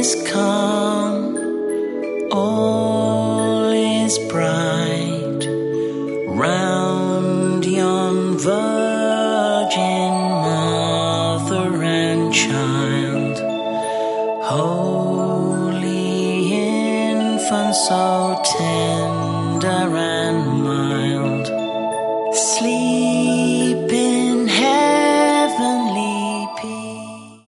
is calm, all is bright round yon virgin mother and child. Holy infant, so tender and mild.